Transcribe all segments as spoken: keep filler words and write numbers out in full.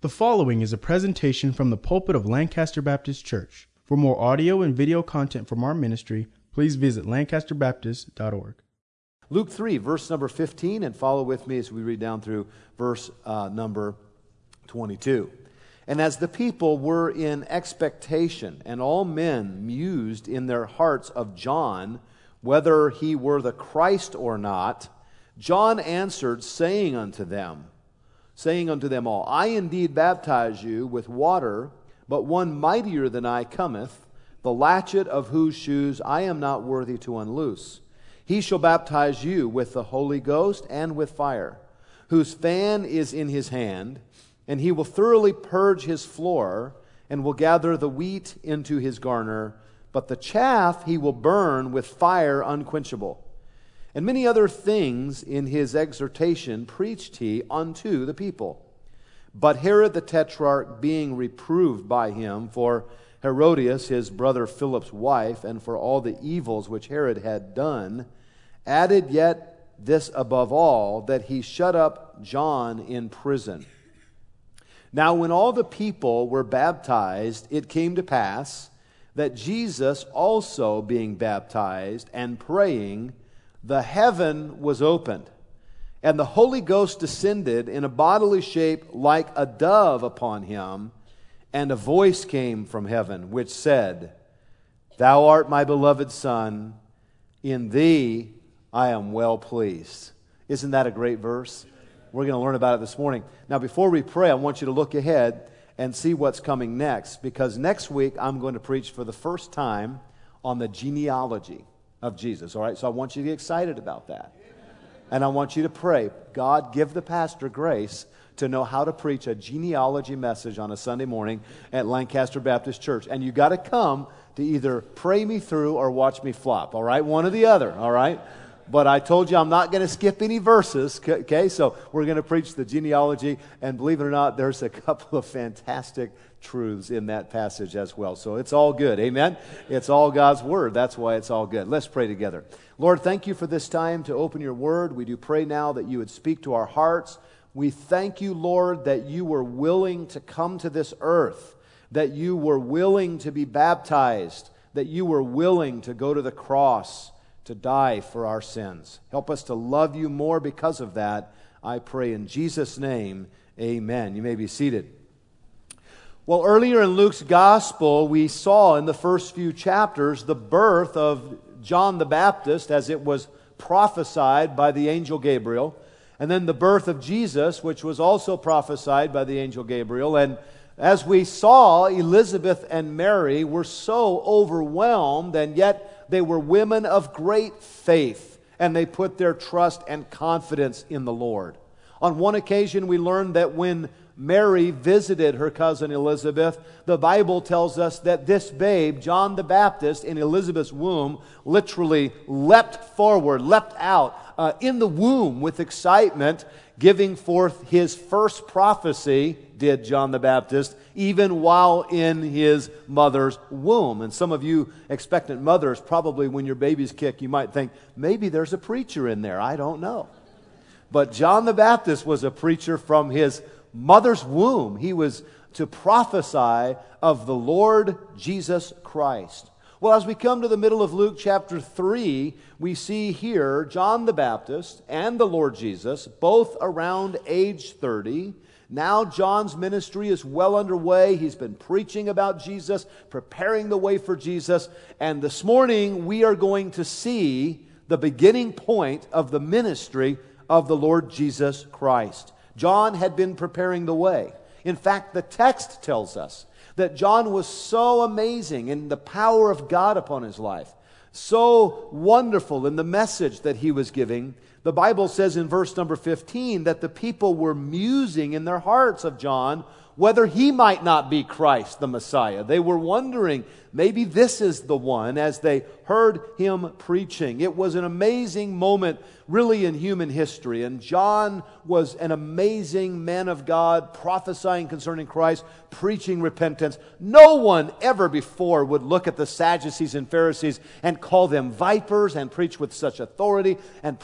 The following is a presentation from the pulpit of Lancaster Baptist Church. For more audio and video content from our ministry, please visit lancaster baptist dot org. Luke three, verse number fifteen, and follow with me as we read down through verse uh, number twenty-two. And as the people were in expectation, and all men mused in their hearts of John, whether he were the Christ or not, John answered, saying unto them, saying unto them all, I indeed baptize you with water, but one mightier than I cometh, the latchet of whose shoes I am not worthy to unloose. He shall baptize you with the Holy Ghost and with fire, whose fan is in his hand, and he will thoroughly purge his floor, and will gather the wheat into his garner, but the chaff he will burn with fire unquenchable. And many other things in his exhortation preached he unto the people. But Herod the Tetrarch, being reproved by him for Herodias, his brother Philip's wife, and for all the evils which Herod had done, added yet this above all, that he shut up John in prison. Now when all the people were baptized, it came to pass that Jesus also being baptized and praying, the heaven was opened, and the Holy Ghost descended in a bodily shape like a dove upon him, and a voice came from heaven, which said, Thou art my beloved Son, in thee I am well pleased. Isn't that a great verse? We're going to learn about it this morning. Now, before we pray, I want you to look ahead and see what's coming next, because next week I'm going to preach for the first time on the genealogy of Jesus. All right, so I want you to get excited about that. And I want you to pray, God, give the pastor grace to know how to preach a genealogy message on a Sunday morning at Lancaster Baptist Church. And you got to come to either pray me through or watch me flop, all right? One or the other, all right? But I told you I'm not going to skip any verses, okay? So we're going to preach the genealogy, and believe it or not, there's a couple of fantastic truths in that passage as well. So it's all good, amen? It's all God's Word. That's why it's all good. Let's pray together. Lord, thank you for this time to open your Word. We do pray now that you would speak to our hearts. We thank you, Lord, that you were willing to come to this earth, that you were willing to be baptized, that you were willing to go to the cross, to die for our sins. Help us to love you more because of that. I pray in Jesus' name, amen. You may be seated. Well, earlier in Luke's gospel, we saw in the first few chapters the birth of John the Baptist as it was prophesied by the angel Gabriel, and then the birth of Jesus, which was also prophesied by the angel Gabriel. And as we saw, Elizabeth and Mary were so overwhelmed, and yet they were women of great faith, and they put their trust and confidence in the Lord. On one occasion, we learned that when Mary visited her cousin Elizabeth, the Bible tells us that this babe, John the Baptist, in Elizabeth's womb, literally leapt forward, leapt out uh, in the womb with excitement, giving forth his first prophecy, did John the Baptist, even while in his mother's womb. And some of you expectant mothers, probably when your babies kick, you might think, maybe there's a preacher in there. I don't know. But John the Baptist was a preacher from his mother's womb. He was to prophesy of the Lord Jesus Christ. Well, as we come to the middle of Luke chapter three, we see here John the Baptist and the Lord Jesus, both around age thirty. Now John's ministry is well underway. He's been preaching about Jesus, preparing the way for Jesus. And this morning we are going to see the beginning point of the ministry of the Lord Jesus Christ. John had been preparing the way. In fact, the text tells us that John was so amazing in the power of God upon his life, so wonderful in the message that he was giving. The Bible says in verse number fifteen that the people were musing in their hearts of John whether he might not be Christ, the Messiah. They were wondering, maybe this is the one, as they heard him preaching. It was an amazing moment, really, in human history. And John was an amazing man of God, prophesying concerning Christ, preaching repentance. No one ever before would look at the Sadducees and Pharisees and call them vipers and preach with such authority and preach with such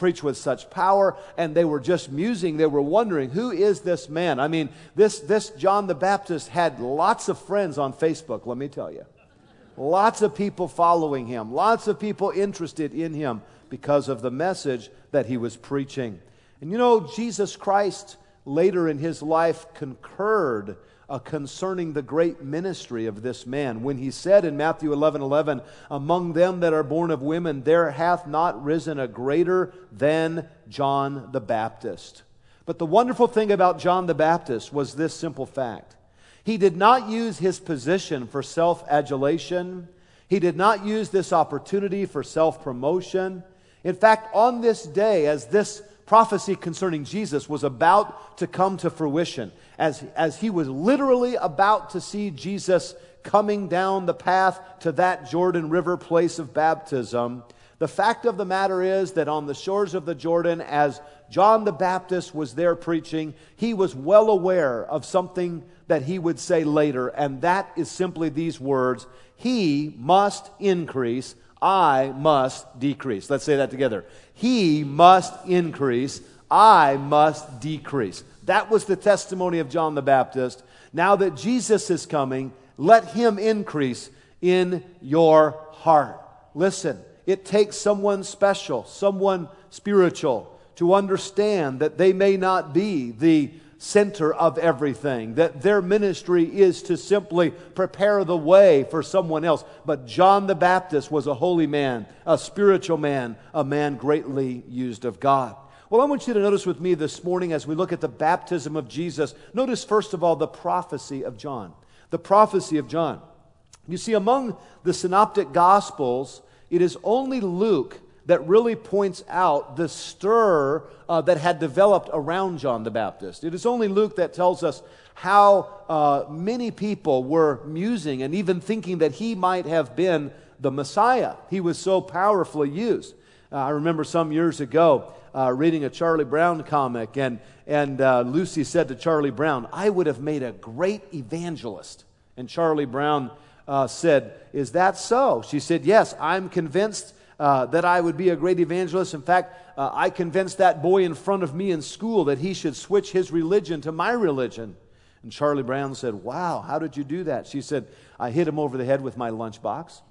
such power, and they were just musing. They were wondering, who is this man? I mean, this, this John the Baptist had lots of friends on Facebook, let me tell you. Lots of people following him. Lots of people interested in him because of the message that he was preaching. And you know, Jesus Christ later in his life concurred uh, concerning the great ministry of this man when he said in Matthew eleven eleven, among them that are born of women there hath not risen a greater than John the Baptist. But the wonderful thing about John the Baptist was this simple fact. He did not use his position for self-adulation. He did not use this opportunity for self-promotion. In fact, on this day, as this prophecy concerning Jesus was about to come to fruition, as, as he was literally about to see Jesus coming down the path to that Jordan River place of baptism, the fact of the matter is that on the shores of the Jordan, as John the Baptist was there preaching, he was well aware of something that he would say later, and that is simply these words, he must increase, I must decrease. Let's say that together. He must increase, I must decrease. That was the testimony of John the Baptist. Now that Jesus is coming, let him increase in your heart. Listen, it takes someone special, someone spiritual, to understand that they may not be the center of everything, that their ministry is to simply prepare the way for someone else. But John the Baptist was a holy man, a spiritual man, a man greatly used of God. Well, I want you to notice with me this morning as we look at the baptism of Jesus, notice first of all the prophecy of John. The prophecy of John. You see, among the synoptic gospels, it is only Luke that really points out the stir uh, that had developed around John the Baptist. It is only Luke that tells us how uh, many people were musing and even thinking that he might have been the Messiah. He was so powerfully used. Uh, I remember some years ago uh, reading a Charlie Brown comic, and, and uh, Lucy said to Charlie Brown, I would have made a great evangelist. And Charlie Brown uh, said, is that so? She said, yes, I'm convinced Uh, that I would be a great evangelist. In fact, uh, I convinced that boy in front of me in school that he should switch his religion to my religion. And Charlie Brown said, wow, how did you do that? She said, I hit him over the head with my lunchbox.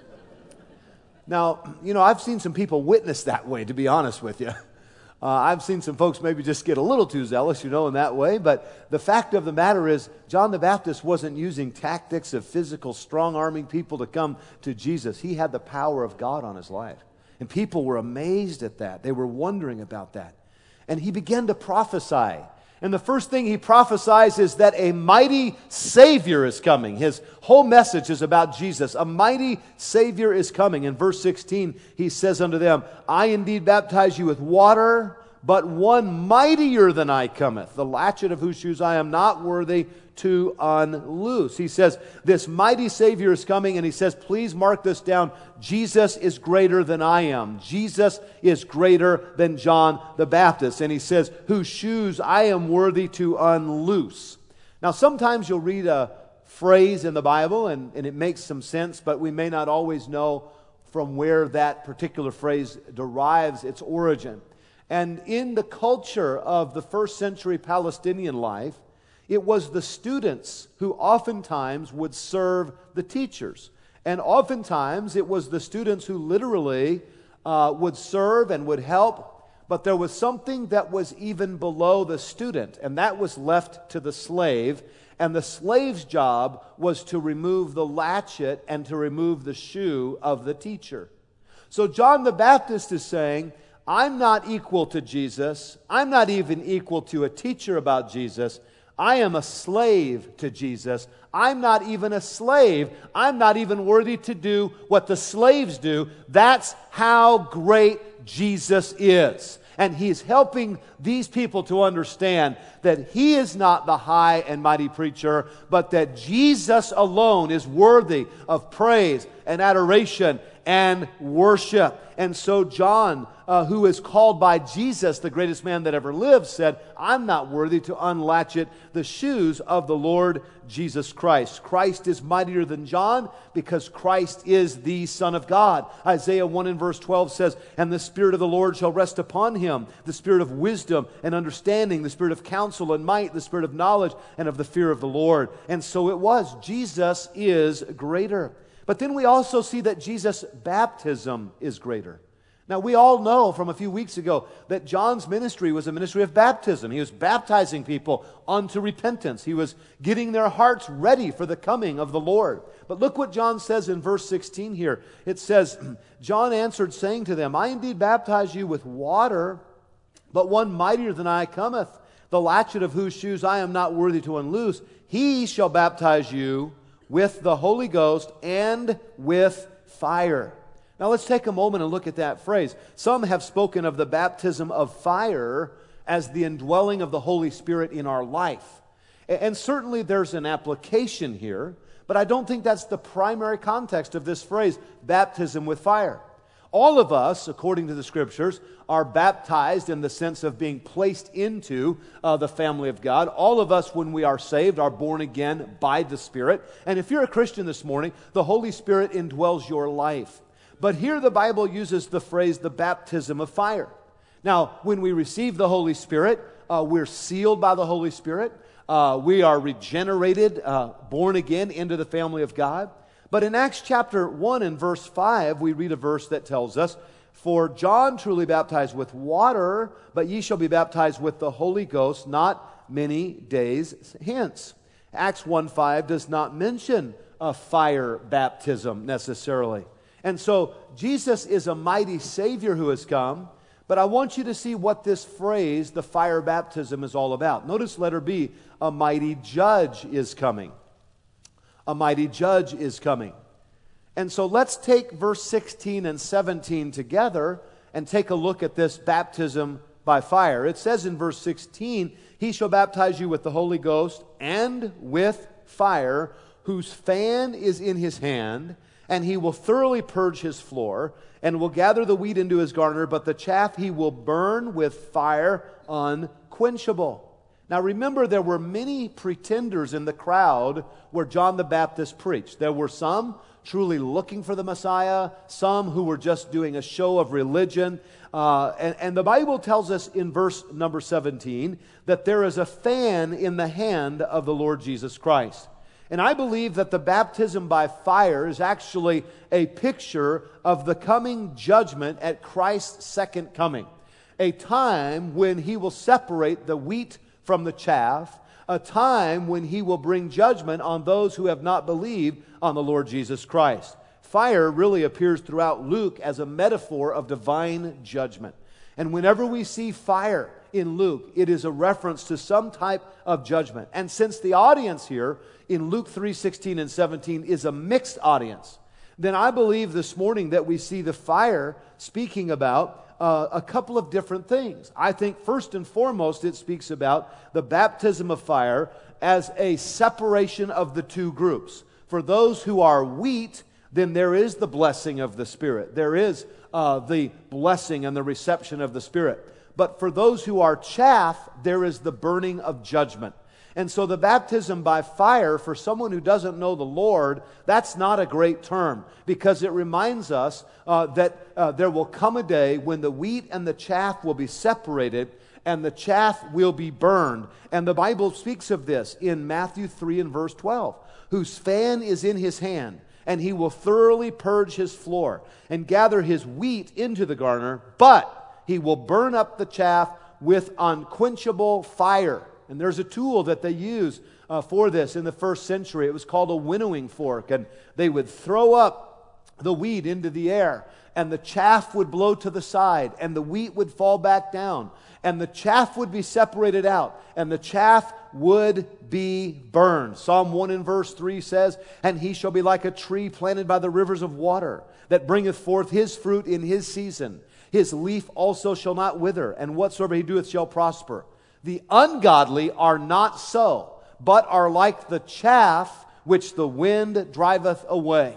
Now, you know, I've seen some people witness that way, to be honest with you. Uh, I've seen some folks maybe just get a little too zealous, you know, in that way. But the fact of the matter is, John the Baptist wasn't using tactics of physical strong-arming people to come to Jesus. He had the power of God on his life. And people were amazed at that. They were wondering about that. And he began to prophesy. And the first thing he prophesies is that a mighty Savior is coming. His whole message is about Jesus. A mighty Savior is coming. In verse sixteen, he says unto them, I indeed baptize you with water, but one mightier than I cometh, the latchet of whose shoes I am not worthy to unloose. He says, this mighty Savior is coming, and he says, please mark this down. Jesus is greater than I am. Jesus is greater than John the Baptist. And he says, whose shoes I am worthy to unloose. Now, sometimes you'll read a phrase in the Bible, and, and it makes some sense, but we may not always know from where that particular phrase derives its origin. And in the culture of the first century Palestinian life, it was the students who oftentimes would serve the teachers. And oftentimes it was the students who literally uh, would serve and would help. But there was something that was even below the student, and that was left to the slave. And the slave's job was to remove the latchet and to remove the shoe of the teacher. So John the Baptist is saying, I'm not equal to Jesus. I'm not even equal to a teacher about Jesus. I am a slave to Jesus. I'm not even a slave. I'm not even worthy to do what the slaves do. That's how great Jesus is. And he's helping these people to understand that he is not the high and mighty preacher, but that Jesus alone is worthy of praise and adoration and worship. And so John, uh, who is called by Jesus the greatest man that ever lived, said, I'm not worthy to unlatchet the shoes of the Lord Jesus Christ. Christ is mightier than John because Christ is the Son of God. Isaiah one and verse twelve says, and the Spirit of the Lord shall rest upon him, the Spirit of wisdom and understanding, the Spirit of counsel and might, the Spirit of knowledge and of the fear of the Lord. And so it was. Jesus is greater. But then we also see that Jesus' baptism is greater. Now, we all know from a few weeks ago that John's ministry was a ministry of baptism. He was baptizing people unto repentance. He was getting their hearts ready for the coming of the Lord. But look what John says in verse sixteen here. It says, John answered, saying to them, I indeed baptize you with water, but one mightier than I cometh, the latchet of whose shoes I am not worthy to unloose. He shall baptize you with the Holy Ghost and with fire. Now let's take a moment and look at that phrase. Some have spoken of the baptism of fire as the indwelling of the Holy Spirit in our life. And certainly there's an application here, but I don't think that's the primary context of this phrase, baptism with fire. All of us, according to the Scriptures, are baptized in the sense of being placed into uh, the family of God. All of us, when we are saved, are born again by the Spirit. And if you're a Christian this morning, the Holy Spirit indwells your life. But here the Bible uses the phrase, the baptism of fire. Now, when we receive the Holy Spirit, uh, we're sealed by the Holy Spirit. Uh, we are regenerated, uh, born again into the family of God. But in Acts chapter one and verse five, we read a verse that tells us, for John truly baptized with water, but ye shall be baptized with the Holy Ghost not many days hence. Acts one five does not mention a fire baptism necessarily. And so Jesus is a mighty Savior who has come, but I want you to see what this phrase, the fire baptism, is all about. Notice letter B, a mighty judge is coming. A mighty judge is coming. And so let's take verse sixteen and seventeen together and take a look at this baptism by fire. It says in verse sixteen, he shall baptize you with the Holy Ghost and with fire, whose fan is in his hand, and he will thoroughly purge his floor, and will gather the wheat into his garner, but the chaff he will burn with fire unquenchable. Now remember, there were many pretenders in the crowd where John the Baptist preached. There were some truly looking for the Messiah, some who were just doing a show of religion. Uh, and, and the Bible tells us in verse number seventeen that there is a fan in the hand of the Lord Jesus Christ. And I believe that the baptism by fire is actually a picture of the coming judgment at Christ's second coming. A time when he will separate the wheat from the chaff, a time when he will bring judgment on those who have not believed on the Lord Jesus Christ. Fire really appears throughout Luke as a metaphor of divine judgment. And whenever we see fire in Luke, it is a reference to some type of judgment. And since the audience here in Luke three sixteen and seventeen is a mixed audience, then I believe this morning that we see the fire speaking about Uh, a couple of different things. I think first and foremost it speaks about the baptism of fire as a separation of the two groups. For those who are wheat, then there is the blessing of the Spirit. There is uh, the blessing and the reception of the Spirit. But for those who are chaff, there is the burning of judgment. And so the baptism by fire, for someone who doesn't know the Lord, that's not a great term, because it reminds us uh, that uh, there will come a day when the wheat and the chaff will be separated, and the chaff will be burned. And the Bible speaks of this in Matthew three and verse twelve, whose fan is in his hand, and he will thoroughly purge his floor, and gather his wheat into the garner, but he will burn up the chaff with unquenchable fire. And there's a tool that they use uh, for this in the first century. It was called a winnowing fork. And they would throw up the wheat into the air, and the chaff would blow to the side, and the wheat would fall back down, and the chaff would be separated out, and the chaff would be burned. Psalm one and verse three says, and he shall be like a tree planted by the rivers of water, that bringeth forth his fruit in his season. His leaf also shall not wither, and whatsoever he doeth shall prosper. The ungodly are not so, but are like the chaff which the wind driveth away.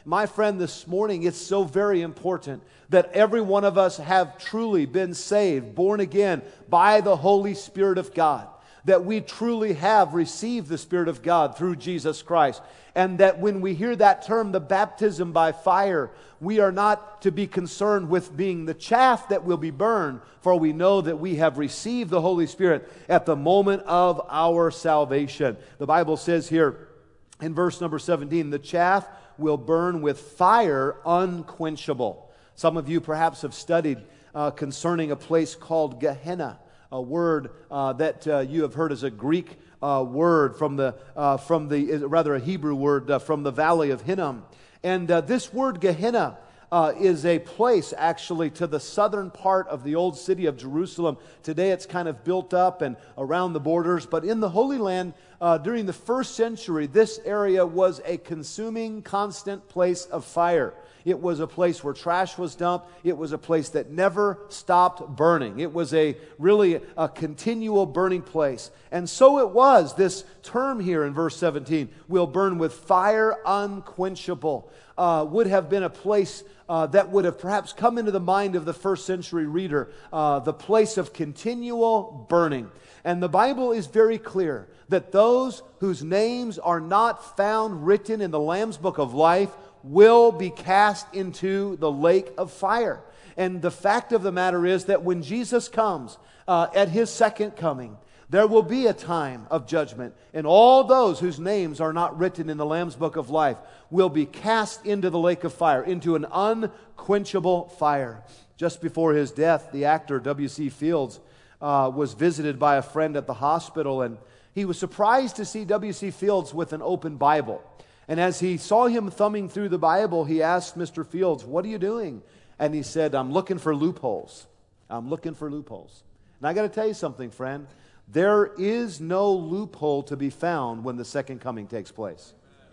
my friend, this morning, it's so very important that every one of us have truly been saved, born again by the Holy Spirit of God. That we truly have received the Spirit of God through Jesus Christ. And that when we hear that term, the baptism by fire, we are not to be concerned with being the chaff that will be burned, for we know that we have received the Holy Spirit at the moment of our salvation. The Bible says here in verse number seventeen, the chaff will burn with fire unquenchable. Some of you perhaps have studied uh, concerning a place called Gehenna, a word uh, that uh, you have heard as a Greek uh, word from the uh, from the rather a Hebrew word uh, from the valley of Hinnom. And uh, this word Gehenna uh, is a place actually to the southern part of the old city of Jerusalem. Today it's kind of built up and around the borders, but in the Holy Land uh, during the first century, this area was a consuming, constant place of fire. It was a place where trash was dumped. It was a place that never stopped burning. It was a really a continual burning place. And so it was, this term here in verse seventeen, will burn with fire unquenchable, uh, would have been a place uh, that would have perhaps come into the mind of the first century reader, uh, the place of continual burning. And the Bible is very clear that those whose names are not found written in the Lamb's Book of Life will be cast into the lake of fire. And the fact of the matter is that when Jesus comes uh, at His second coming, there will be a time of judgment, and all those whose names are not written in the Lamb's Book of Life will be cast into the lake of fire, into an unquenchable fire. Just before his death, the actor W C Fields uh, was visited by a friend at the hospital, and he was surprised to see W C Fields with an open Bible. And as he saw him thumbing through the Bible, he asked Mister Fields, "What are you doing?" And he said, "I'm looking for loopholes. I'm looking for loopholes." And I got to tell you something, friend. There is no loophole to be found when the second coming takes place.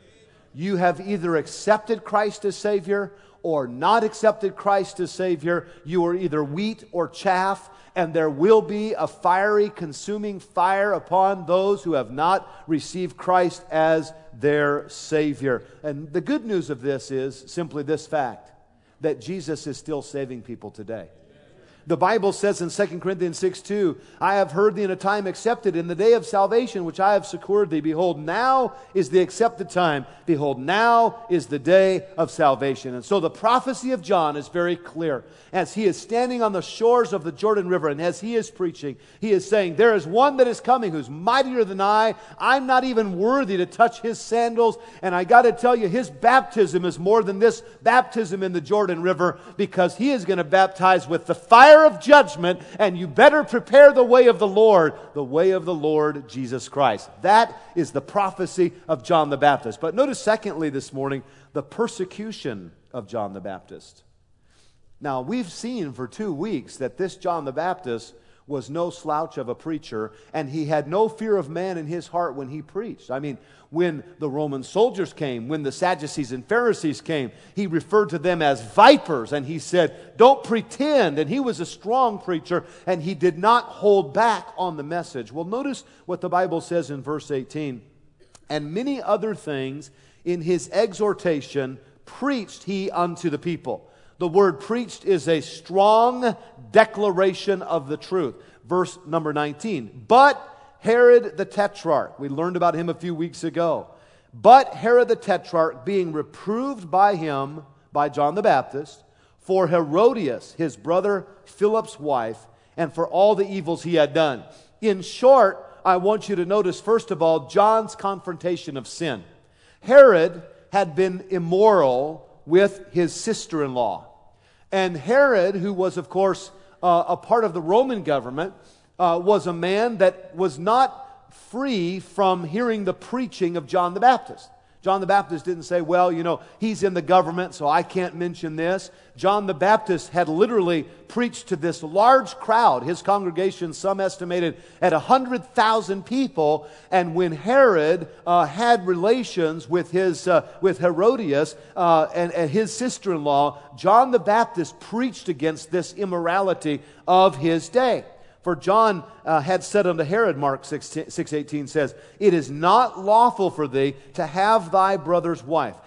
You have either accepted Christ as Savior or not accepted Christ as Savior. You are either wheat or chaff, and there will be a fiery, consuming fire upon those who have not received Christ as their Savior. And the good news of this is simply this fact, that Jesus is still saving people today. The Bible says in Second Corinthians six two, "I have heard thee in a time accepted, in the day of salvation which I have secured thee. Behold, now is the accepted time. Behold, now is the day of salvation." And so the prophecy of John is very clear. As he is standing on the shores of the Jordan River, and as he is preaching, he is saying, "There is one that is coming who's mightier than I. I'm not even worthy to touch his sandals." And I got to tell you, his baptism is more than this baptism in the Jordan River, because he is going to baptize with the fire of judgment, and you better prepare the way of the Lord, the way of the Lord Jesus Christ. That is the prophecy of John the Baptist. But notice secondly this morning, the persecution of John the Baptist. Now, we've seen for two weeks that this John the Baptist was no slouch of a preacher, and he had no fear of man in his heart when he preached. I mean, when the Roman soldiers came, when the Sadducees and Pharisees came, he referred to them as vipers, and he said, "Don't pretend." And he was a strong preacher, and he did not hold back on the message. Well, notice what the Bible says in verse eighteen. "And many other things in his exhortation preached he unto the people." The word preached is a strong declaration of the truth. Verse number nineteen. "But Herod the Tetrarch," we learned about him a few weeks ago. "But Herod the Tetrarch, being reproved by him," by John the Baptist, "for Herodias, his brother Philip's wife, and for all the evils he had done." In short, I want you to notice, first of all, John's confrontation of sin. Herod had been immoral with his sister-in-law. And Herod, who was, of course, uh, a part of the Roman government, uh, was a man that was not free from hearing the preaching of John the Baptist. John the Baptist didn't say, "Well, you know, he's in the government, so I can't mention this." John the Baptist had literally preached to this large crowd. His congregation, some estimated at one hundred thousand people. And when Herod uh, had relations with his uh, with Herodias uh, and, and his sister-in-law, John the Baptist preached against this immorality of his day. For John uh, had said unto Herod, Mark six eighteen says, "It is not lawful for thee to have thy brother's wife."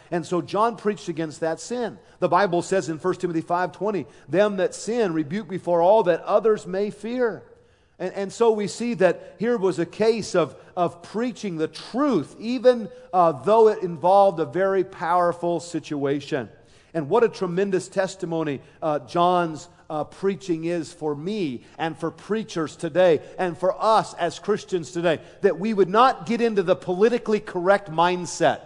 And so John preached against that sin. The Bible says in First Timothy five twenty, them that sin rebuke before all, that others may fear. And, and so we see that here was a case of, of preaching the truth, even uh, though it involved a very powerful situation. And what a tremendous testimony uh, John's uh, preaching is for me and for preachers today and for us as Christians today, that we would not get into the politically correct mindset.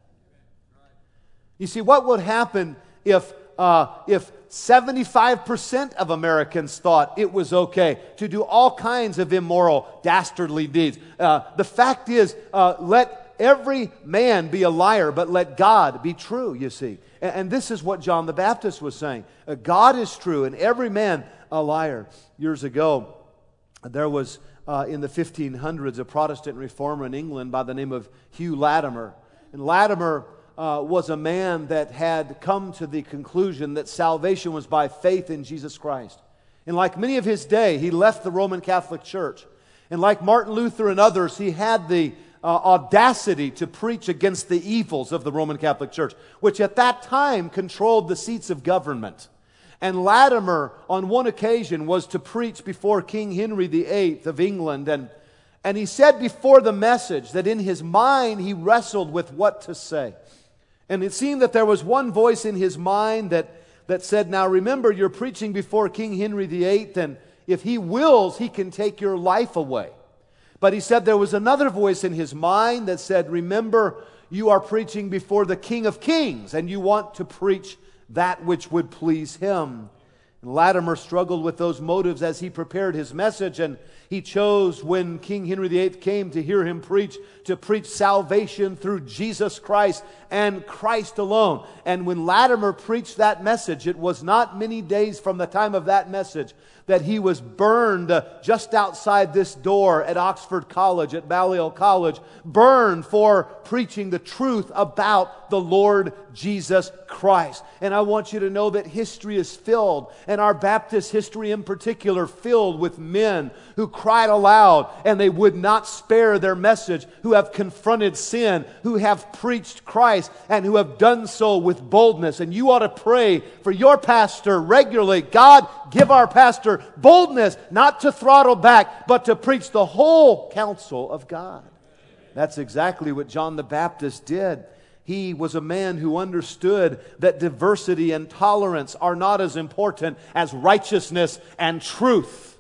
You see, what would happen if uh, if seventy-five percent of Americans thought it was okay to do all kinds of immoral, dastardly deeds? Uh, the fact is, uh, let every man be a liar, but let God be true, you see. And, and this is what John the Baptist was saying. Uh, God is true, and every man a liar. Years ago, there was, uh, in the fifteen hundreds, a Protestant reformer in England by the name of Hugh Latimer. And Latimer Uh, was a man that had come to the conclusion that salvation was by faith in Jesus Christ. And like many of his day, he left the Roman Catholic Church. And like Martin Luther and others, he had the uh, audacity to preach against the evils of the Roman Catholic Church, which at that time controlled the seats of government. And Latimer, on one occasion, was to preach before King Henry the Eighth of England. And, and he said before the message that in his mind he wrestled with what to say. And it seemed that there was one voice in his mind that, that said, now remember, you're preaching before King Henry the Eighth, and if he wills, he can take your life away. But he said there was another voice in his mind that said, remember, you are preaching before the King of Kings, and you want to preach that which would please him. And Latimer struggled with those motives as he prepared his message, and he chose, when King Henry the Eighth came to hear him preach, to preach salvation through Jesus Christ and Christ alone. And when Latimer preached that message, it was not many days from the time of that message that he was burned uh, just outside this door at Oxford College, at Balliol College, burned for preaching the truth about the Lord Jesus Christ. And I want you to know that history is filled, and our Baptist history in particular, filled with men who cried aloud and they would not spare their message, who have confronted sin, who have preached Christ, and who have done so with boldness. And you ought to pray for your pastor regularly. God, give our pastor boldness, not to throttle back, but to preach the whole counsel of God. That's exactly what John the Baptist did. He was a man who understood that diversity and tolerance are not as important as righteousness and truth.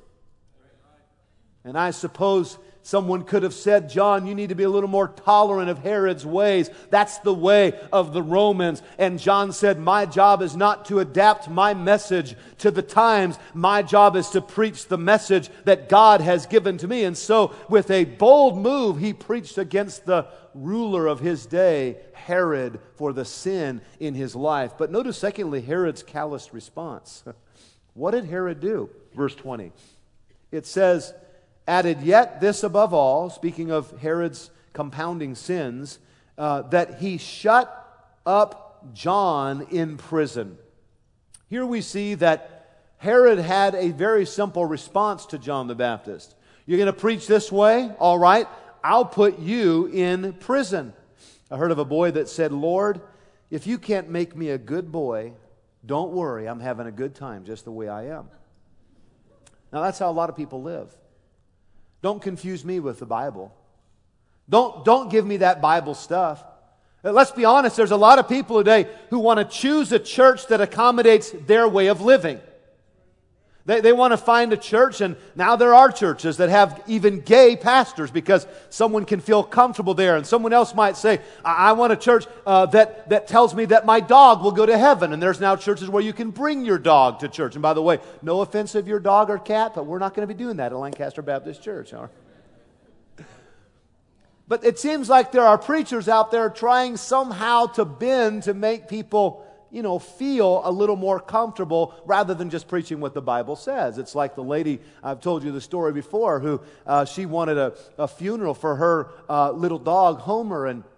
And I suppose someone could have said, John, you need to be a little more tolerant of Herod's ways. That's the way of the Romans. And John said, my job is not to adapt my message to the times. My job is to preach the message that God has given to me. And so, with a bold move, he preached against the ruler of his day, Herod, for the sin in his life. But notice, secondly, Herod's callous response. What did Herod do? Verse twenty. It says, added yet this above all, speaking of Herod's compounding sins, uh, that he shut up John in prison. Here we see that Herod had a very simple response to John the Baptist. You're going to preach this way? All right, I'll put you in prison. I heard of a boy that said, Lord, if you can't make me a good boy, don't worry, I'm having a good time just the way I am. Now that's how a lot of people live. Don't confuse me with the Bible. Don't, don't give me that Bible stuff. Let's be honest, there's a lot of people today who want to choose a church that accommodates their way of living. They, they want to find a church, and now there are churches that have even gay pastors because someone can feel comfortable there. And someone else might say, I, I want a church uh, that, that tells me that my dog will go to heaven. And there's now churches where you can bring your dog to church. And by the way, no offense of your dog or cat, but we're not going to be doing that at Lancaster Baptist Church. All right? But it seems like there are preachers out there trying somehow to bend to make people, you know, feel a little more comfortable rather than just preaching what the Bible says. It's like the lady, I've told you the story before, who uh, she wanted a, a funeral for her uh, little dog, Homer, and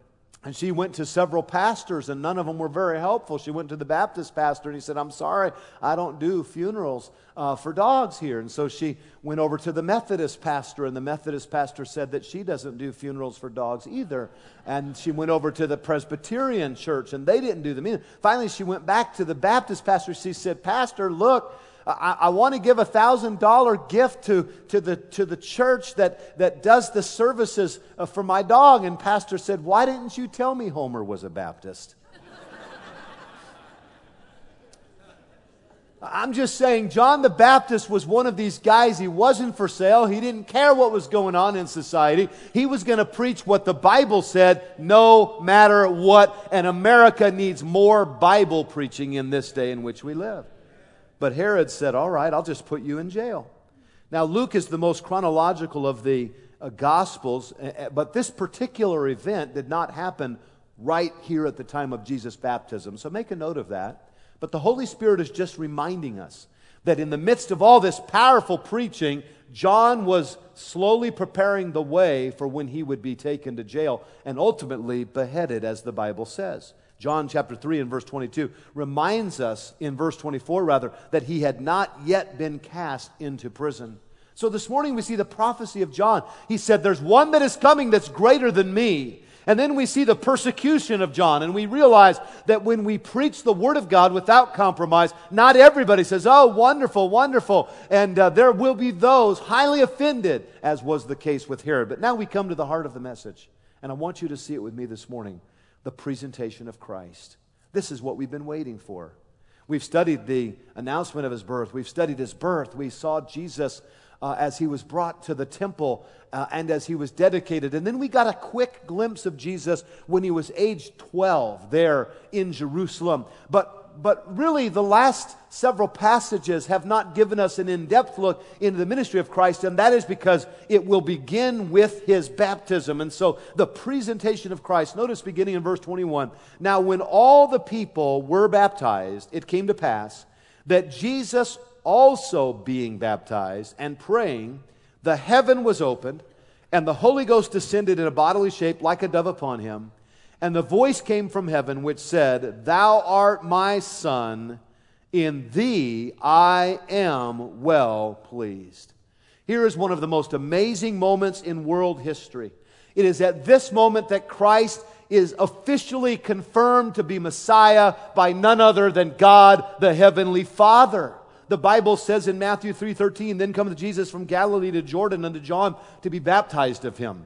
And she went to several pastors, and none of them were very helpful. She went to the Baptist pastor, and he said, I'm sorry, I don't do funerals uh, for dogs here. And so she went over to the Methodist pastor, and the Methodist pastor said that she doesn't do funerals for dogs either. And she went over to the Presbyterian church, and they didn't do them either. Finally, she went back to the Baptist pastor. She said, Pastor, look, I, I want to give a thousand dollar gift to, to the to the church that, that does the services uh, for my dog. And pastor said, why didn't you tell me Homer was a Baptist? I'm just saying, John the Baptist was one of these guys. He wasn't for sale. He didn't care what was going on in society. He was going to preach what the Bible said, no matter what. And America needs more Bible preaching in this day in which we live. But Herod said, all right, I'll just put you in jail. Now, Luke is the most chronological of the uh, Gospels, uh, but this particular event did not happen right here at the time of Jesus' baptism. So make a note of that. But the Holy Spirit is just reminding us that in the midst of all this powerful preaching, John was slowly preparing the way for when he would be taken to jail and ultimately beheaded, as the Bible says. John chapter three and verse twenty-two reminds us, in verse twenty-four rather, that he had not yet been cast into prison. So this morning we see the prophecy of John. He said, there's one that is coming that's greater than me. And then we see the persecution of John, and we realize that when we preach the Word of God without compromise, not everybody says, oh, wonderful, wonderful. And uh, there will be those highly offended, as was the case with Herod. But now we come to the heart of the message, and I want you to see it with me this morning. The presentation of Christ. This is what we've been waiting for. We've studied the announcement of His birth. We've studied His birth. We saw Jesus uh, as He was brought to the temple uh, and as He was dedicated. And then we got a quick glimpse of Jesus when He was age twelve there in Jerusalem. But But really, the last several passages have not given us an in-depth look into the ministry of Christ, and that is because it will begin with His baptism. And so, the presentation of Christ, notice beginning in verse twenty-one, now when all the people were baptized, it came to pass that Jesus also being baptized and praying, the heaven was opened, and the Holy Ghost descended in a bodily shape like a dove upon Him. And the voice came from heaven which said, Thou art my Son, in Thee I am well pleased. Here is one of the most amazing moments in world history. It is at this moment that Christ is officially confirmed to be Messiah by none other than God the Heavenly Father. The Bible says in Matthew three thirteen, Then cometh Jesus from Galilee to Jordan unto John to be baptized of him.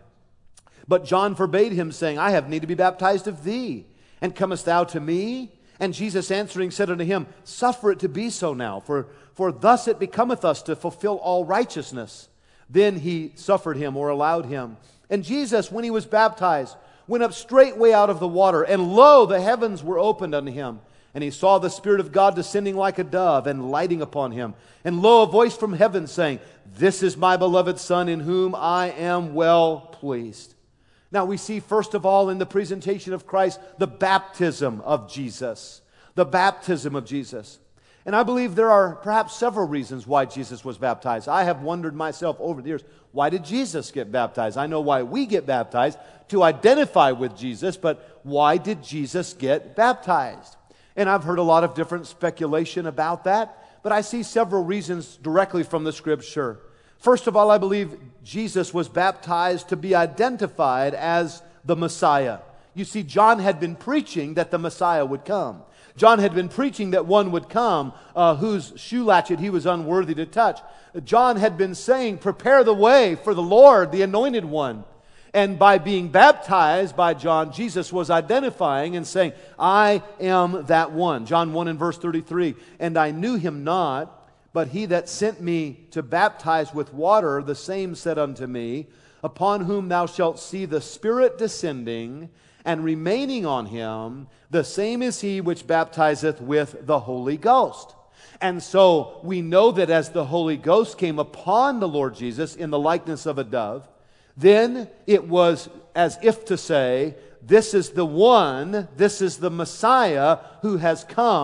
But John forbade him, saying, I have need to be baptized of thee, and comest thou to me? And Jesus answering said unto him, Suffer it to be so now, for, for thus it becometh us to fulfill all righteousness. Then he suffered him, or allowed him. And Jesus, when he was baptized, went up straightway out of the water, and lo, the heavens were opened unto him. And he saw the Spirit of God descending like a dove, and lighting upon him. And lo, a voice from heaven saying, This is my beloved Son, in whom I am well pleased. Now we see first of all in the presentation of Christ the baptism of Jesus. The baptism of Jesus. And I believe there are perhaps several reasons why Jesus was baptized. I have wondered myself over the years, why did Jesus get baptized? I know why we get baptized, to identify with Jesus, but why did Jesus get baptized? And I've heard a lot of different speculation about that, but I see several reasons directly from the Scripture. First of all, I believe Jesus was baptized to be identified as the Messiah. You see, John had been preaching that the Messiah would come. John had been preaching that one would come uh, whose shoe latchet he was unworthy to touch. John had been saying, prepare the way for the Lord, the Anointed One. And by being baptized by John, Jesus was identifying and saying, I am that one. John one and verse thirty-three, And I knew him not, but he that sent me to baptize with water, the same said unto me, Upon whom thou shalt see the Spirit descending and remaining on him, the same is he which baptizeth with the Holy Ghost. And so we know that as the Holy Ghost came upon the Lord Jesus in the likeness of a dove, then it was as if to say, this is the one, this is the Messiah who has come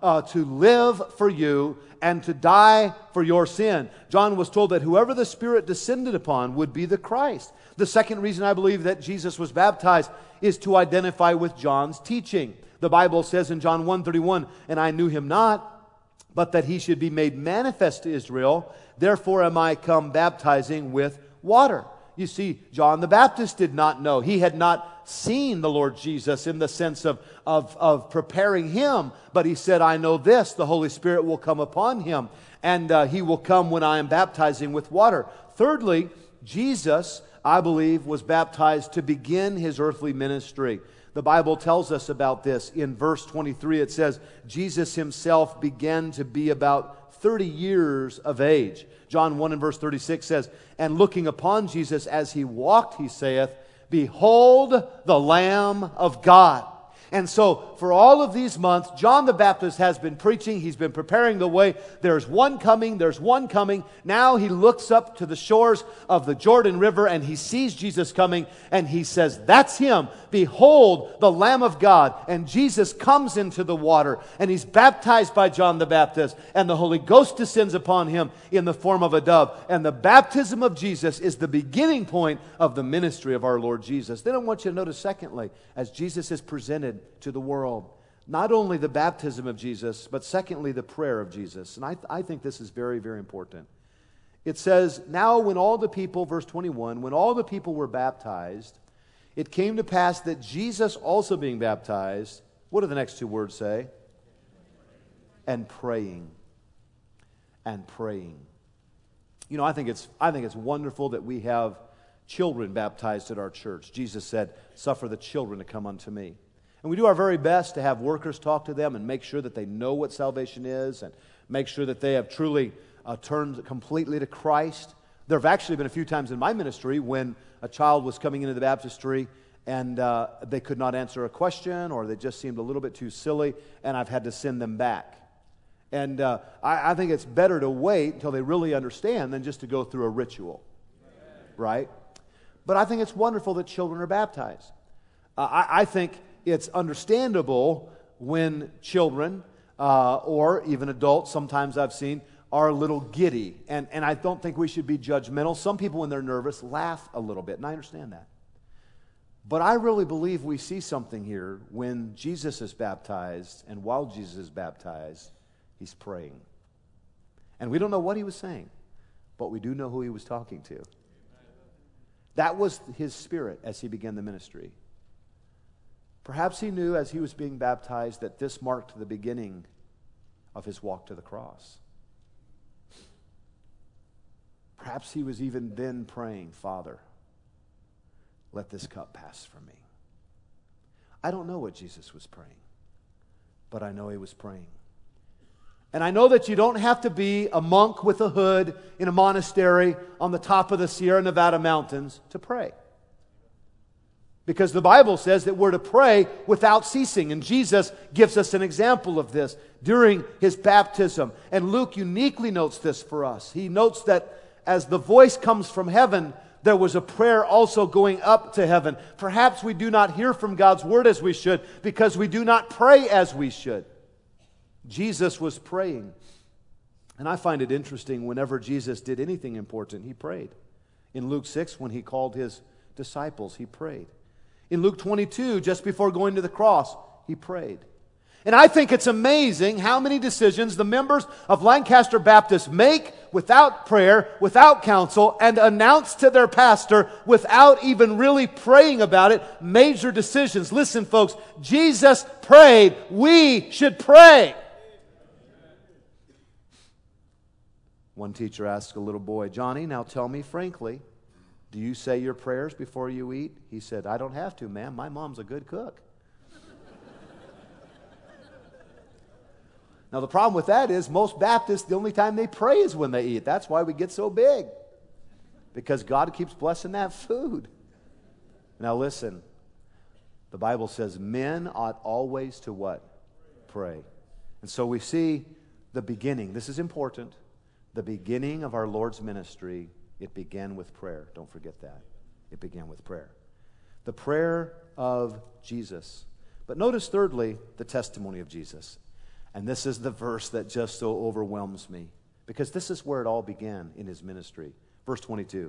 uh, to live for you and to die for your sin. John was told that whoever the Spirit descended upon would be the Christ. The second reason I believe that Jesus was baptized is to identify with John's teaching. The Bible says in John one thirty-one, "And I knew him not, but that he should be made manifest to Israel. Therefore am I come baptizing with water." You see, John the Baptist did not know. He had not seen the Lord Jesus in the sense of, of, of preparing him. But he said, "I know this, the Holy Spirit will come upon him, and uh, he will come when I am baptizing with water." Thirdly, Jesus, I believe, was baptized to begin his earthly ministry. The Bible tells us about this. In verse twenty-three, it says, Jesus himself began to be about thirty years of age. John one and verse thirty-six says, "And looking upon Jesus as he walked, he saith, Behold the Lamb of God." And so, for all of these months, John the Baptist has been preaching. He's been preparing the way. There's one coming. There's one coming. Now he looks up to the shores of the Jordan River and he sees Jesus coming and he says, "That's him. Behold the Lamb of God." And Jesus comes into the water and he's baptized by John the Baptist. And the Holy Ghost descends upon him in the form of a dove. And the baptism of Jesus is the beginning point of the ministry of our Lord Jesus. Then I want you to notice, secondly, as Jesus is presented to the world, not only the baptism of Jesus, but secondly, the prayer of Jesus. And I, th- I think this is very, very important. It says, "Now when all the people," verse twenty-one, "when all the people were baptized, it came to pass that Jesus also being baptized," what do the next two words say? "And praying." And praying. You know, I think it's I think it's wonderful that we have children baptized at our church. Jesus said, "Suffer the children to come unto me." And we do our very best to have workers talk to them and make sure that they know what salvation is and make sure that they have truly uh, turned completely to Christ. There have actually been a few times in my ministry when a child was coming into the baptistry and uh, they could not answer a question or they just seemed a little bit too silly, and I've had to send them back. And uh, I, I think it's better to wait until they really understand than just to go through a ritual, right? But I think it's wonderful that children are baptized. Uh, I, I think it's understandable when children uh, or even adults, sometimes I've seen, are a little giddy. And, and I don't think we should be judgmental. Some people, when they're nervous, laugh a little bit, and I understand that. But I really believe we see something here when Jesus is baptized, and while Jesus is baptized, he's praying. And we don't know what he was saying, but we do know who he was talking to. That was his spirit as he began the ministry. Perhaps he knew as he was being baptized that this marked the beginning of his walk to the cross. Perhaps he was even then praying, "Father, let this cup pass from me." I don't know what Jesus was praying, but I know he was praying. And I know that you don't have to be a monk with a hood in a monastery on the top of the Sierra Nevada mountains to pray. Because the Bible says that we're to pray without ceasing. And Jesus gives us an example of this during his baptism. And Luke uniquely notes this for us. He notes that as the voice comes from heaven, there was a prayer also going up to heaven. Perhaps we do not hear from God's word as we should because we do not pray as we should. Jesus was praying. And I find it interesting, whenever Jesus did anything important, he prayed. In Luke six, when he called his disciples, he prayed. In Luke twenty-two, just before going to the cross, he prayed. And I think it's amazing how many decisions the members of Lancaster Baptist make without prayer, without counsel, and announce to their pastor without even really praying about it, major decisions. Listen, folks, Jesus prayed. We should pray. One teacher asked a little boy, "Johnny, now tell me frankly, do you say your prayers before you eat?" He said, "I don't have to, ma'am. My mom's a good cook." Now, the problem with that is most Baptists, the only time they pray is when they eat. That's why we get so big. Because God keeps blessing that food. Now, listen. The Bible says men ought always to what? Pray. And so we see the beginning. This is important. The beginning of our Lord's ministry, it began with prayer. Don't forget that. It began with prayer. The prayer of Jesus. But notice thirdly, the testimony of Jesus. And this is the verse that just so overwhelms me, because this is where it all began in his ministry. Verse twenty-two.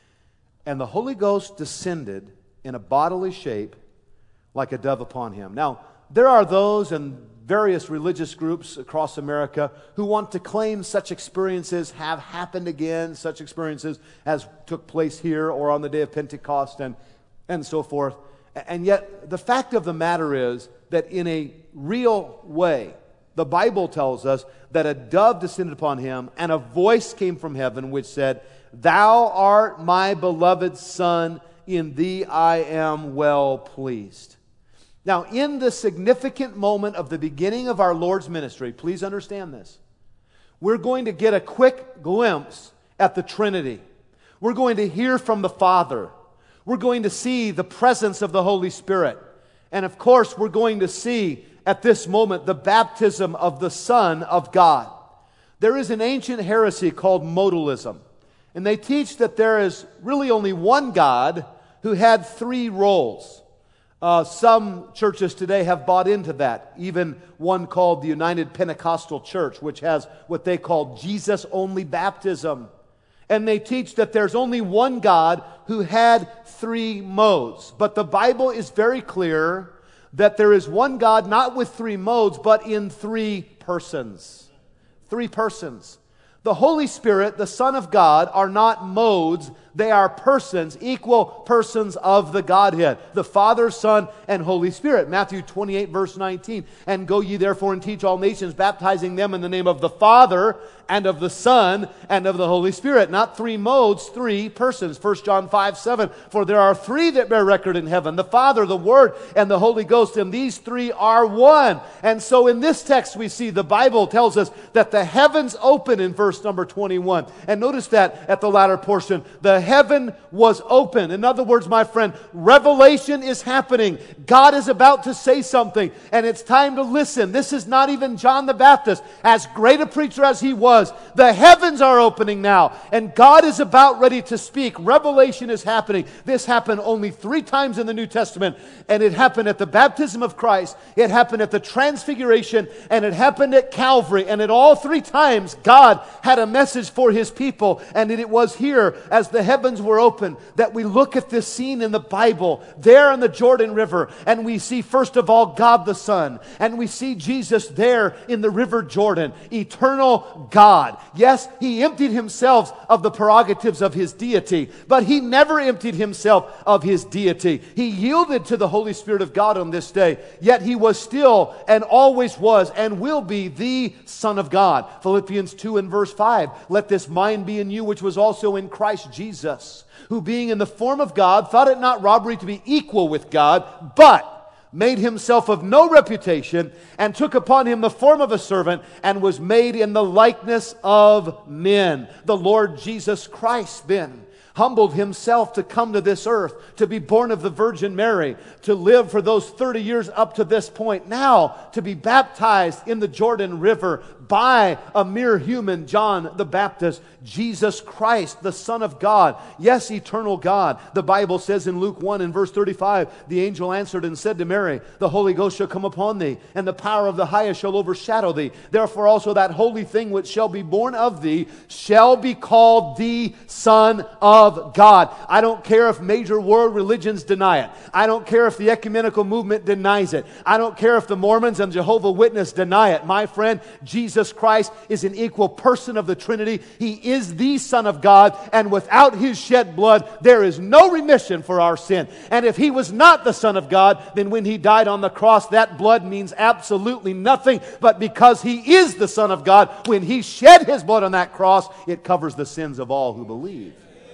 And the Holy Ghost descended in a bodily shape like a dove upon him. Now, there are those in various religious groups across America who want to claim such experiences have happened again, such experiences as took place here or on the day of Pentecost and, and so forth. And yet, the fact of the matter is that in a real way, the Bible tells us that a dove descended upon him, and a voice came from heaven which said, Thou art my beloved Son, in thee I am well pleased. Now, in the significant moment of the beginning of our Lord's ministry, please understand this, we're going to get a quick glimpse at the Trinity. We're going to hear from the Father. We're going to see the presence of the Holy Spirit. And of course, we're going to see at this moment the baptism of the Son of God. There is an ancient heresy called modalism. And they teach that there is really only one God who had three roles. Uh, some churches today have bought into that. Even one called the United Pentecostal Church, which has what they call Jesus-only baptism. And they teach that there's only one God who had three modes. But the Bible is very clear that there is one God not with three modes, but in three persons. Three persons. The Holy Spirit, the Son of God, are not modes. They are persons, equal persons of the Godhead. The Father, Son, and Holy Spirit. Matthew twenty-eight, verse nineteen. And go ye therefore and teach all nations, baptizing them in the name of the Father, and of the Son, and of the Holy Spirit. Not three modes, three persons. First John five, seven. For there are three that bear record in heaven, the Father, the Word, and the Holy Ghost, and these three are one. And so in this text we see the Bible tells us that the heavens open in verse number twenty-one. And notice that at the latter portion, the heaven was open. In other words, my friend, revelation is happening. God is about to say something, and it's time to listen. This is not even John the Baptist, as great a preacher as he was. The heavens are opening now, and God is about ready to speak. Revelation is happening. This happened only three times in the New Testament, and it happened at the baptism of Christ, it happened at the transfiguration, and it happened at Calvary. And at all three times, God had a message for his people, and it was here as the heavens were open that we look at this scene in the Bible there in the Jordan River, and we see first of all God the Son, and we see Jesus there in the river Jordan, eternal God. Yes, he emptied himself of the prerogatives of his deity, but he never emptied himself of his deity. He yielded to the Holy Spirit of God on this day, yet he was still and always was and will be the Son of God. Philippians two and verse five, let this mind be in you which was also in Christ Jesus, who being in the form of God, thought it not robbery to be equal with God, but made himself of no reputation, and took upon him the form of a servant, and was made in the likeness of men. The Lord Jesus Christ then humbled himself to come to this earth, to be born of the Virgin Mary, to live for those thirty years up to this point, now to be baptized in the Jordan River by a mere human, John the Baptist, Jesus Christ, the Son of God. Yes, eternal God. The Bible says in Luke one and verse thirty-five, the angel answered and said to Mary, the Holy Ghost shall come upon thee, and the power of the highest shall overshadow thee. Therefore also that holy thing which shall be born of thee shall be called the Son of God. I don't care if major world religions deny it. I don't care if the ecumenical movement denies it. I don't care if the Mormons and Jehovah's Witnesses deny it. My friend, Jesus Jesus Christ is an equal person of the Trinity. He is the Son of God, and without his shed blood, there is no remission for our sin. And if he was not the Son of God, then when he died on the cross, that blood means absolutely nothing. But because he is the Son of God, when he shed his blood on that cross, it covers the sins of all who believe.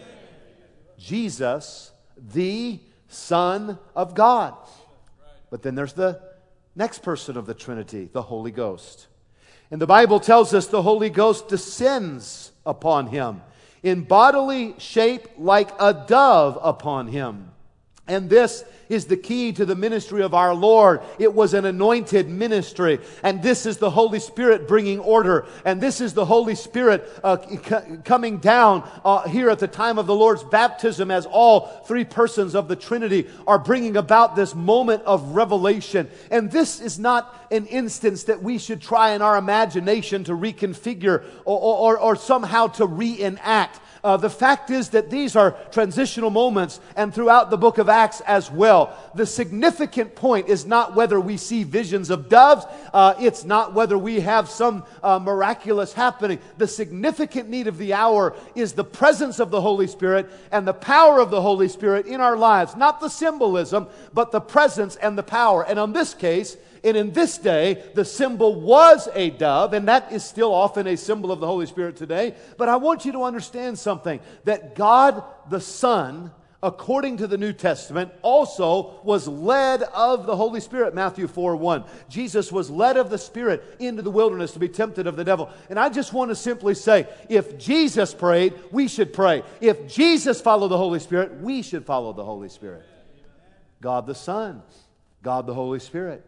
Jesus, the Son of God. But then there's the next person of the Trinity, the Holy Ghost. And the Bible tells us the Holy Ghost descends upon him in bodily shape like a dove upon him. And this is the key to the ministry of our Lord. It was an anointed ministry. And this is the Holy Spirit bringing order. And this is the Holy Spirit uh, c- coming down uh, here at the time of the Lord's baptism, as all three persons of the Trinity are bringing about this moment of revelation. And this is not an instance that we should try in our imagination to reconfigure or, or, or somehow to reenact. Uh, the fact is that these are transitional moments, and throughout the book of Acts as well. The significant point is not whether we see visions of doves. Uh, it's not whether we have some uh, miraculous happening. The significant need of the hour is the presence of the Holy Spirit and the power of the Holy Spirit in our lives. Not the symbolism, but the presence and the power. And on this case, and in this day, the symbol was a dove, and that is still often a symbol of the Holy Spirit today. But I want you to understand something, that God the Son, according to the New Testament, also was led of the Holy Spirit. Matthew four one. Jesus was led of the Spirit into the wilderness to be tempted of the devil. And I just want to simply say, if Jesus prayed, we should pray. If Jesus followed the Holy Spirit, we should follow the Holy Spirit. God the Son, God the Holy Spirit.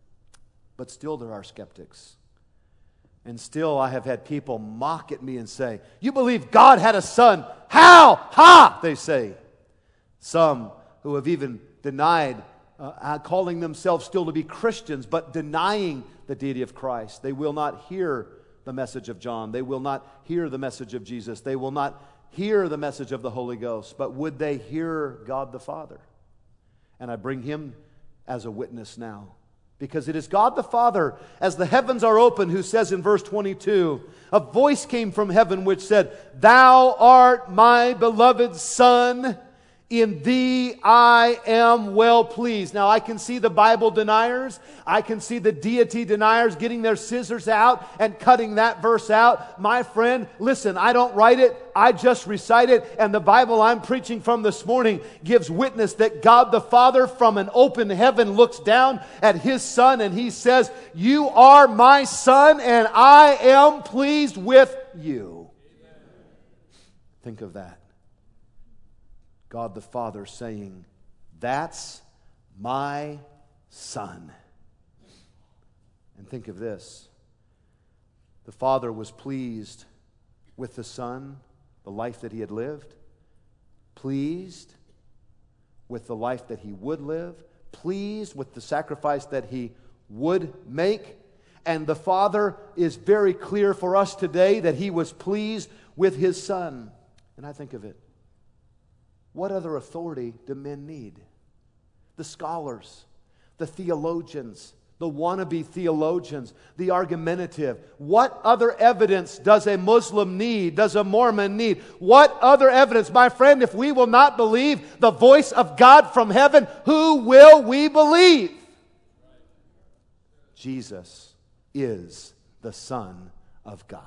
But still there are skeptics. And still I have had people mock at me and say, "You believe God had a son? How? Ha!" they say. Some who have even denied, uh, calling themselves still to be Christians, but denying the deity of Christ. They will not hear the message of John. They will not hear the message of Jesus. They will not hear the message of the Holy Ghost. But would they hear God the Father? And I bring Him as a witness now. Because it is God the Father, as the heavens are open, who says in verse twenty-two, a voice came from heaven which said, "Thou art my beloved Son, in thee I am well pleased." Now I can see the Bible deniers, I can see the deity deniers getting their scissors out and cutting that verse out. My friend, listen, I don't write it, I just recite it, and the Bible I'm preaching from this morning gives witness that God the Father from an open heaven looks down at His Son and He says, "You are my Son and I am pleased with you." Amen. Think of that. God the Father saying, "That's my Son." And think of this. The Father was pleased with the Son, the life that He had lived, pleased with the life that He would live, pleased with the sacrifice that He would make. And the Father is very clear for us today that He was pleased with His Son. And I think of it. What other authority do men need? The scholars, the theologians, the wannabe theologians, the argumentative. What other evidence does a Muslim need? Does a Mormon need? What other evidence? My friend, if we will not believe the voice of God from heaven, who will we believe? Jesus is the Son of God.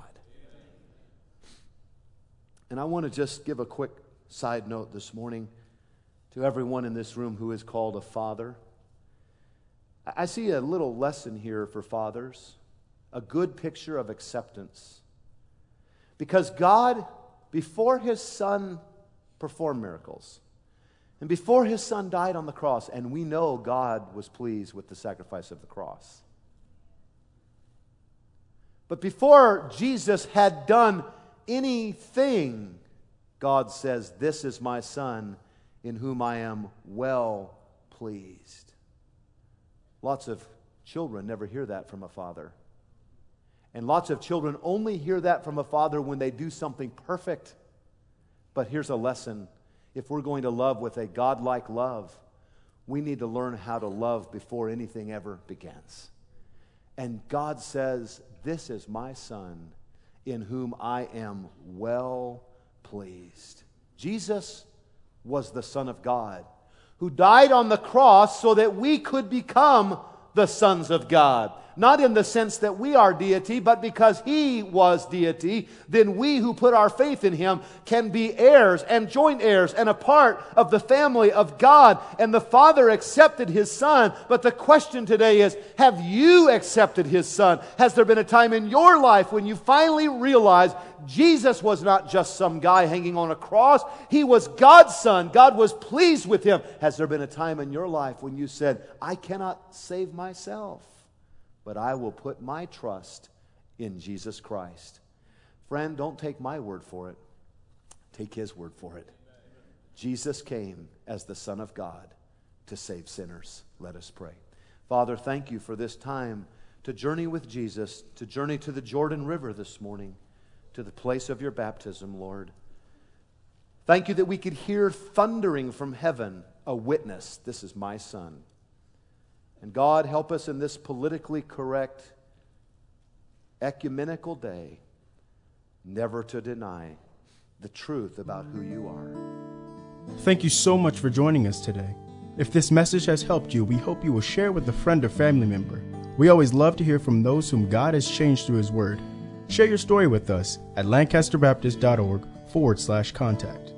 And I want to just give a quick side note this morning to everyone in this room who is called a father. I see a little lesson here for fathers, a good picture of acceptance. Because God, before His Son performed miracles, and before His Son died on the cross, and we know God was pleased with the sacrifice of the cross. But before Jesus had done anything, God says, "This is my Son, in whom I am well pleased." Lots of children never hear that from a father. And lots of children only hear that from a father when they do something perfect. But here's a lesson. If we're going to love with a God-like love, we need to learn how to love before anything ever begins. And God says, "This is my Son, in whom I am well pleased." Jesus was the Son of God, who died on the cross so that we could become the sons of God. not in the sense that we are deity, but because He was deity, then we who put our faith in Him can be heirs and joint heirs and a part of the family of God. And the Father accepted His Son, but the question today is, have you accepted His Son? Has there been a time in your life when you finally realized Jesus was not just some guy hanging on a cross? He was God's Son. God was pleased with Him. Has there been a time in your life when you said, I cannot save myself, but I will put my trust in Jesus Christ? Friend, don't take my word for it. Take His word for it. Jesus came as the Son of God to save sinners. Let us pray. Father, thank You for this time to journey with Jesus, to journey to the Jordan River this morning, to the place of Your baptism, Lord. Thank You that we could hear thundering from heaven a witness. This is my Son. And God, help us in this politically correct, ecumenical day never to deny the truth about who You are. Thank you so much for joining us today. If this message has helped you, we hope you will share with a friend or family member. We always love to hear from those whom God has changed through His Word. Share your story with us at lancasterbaptist.org forward slash contact.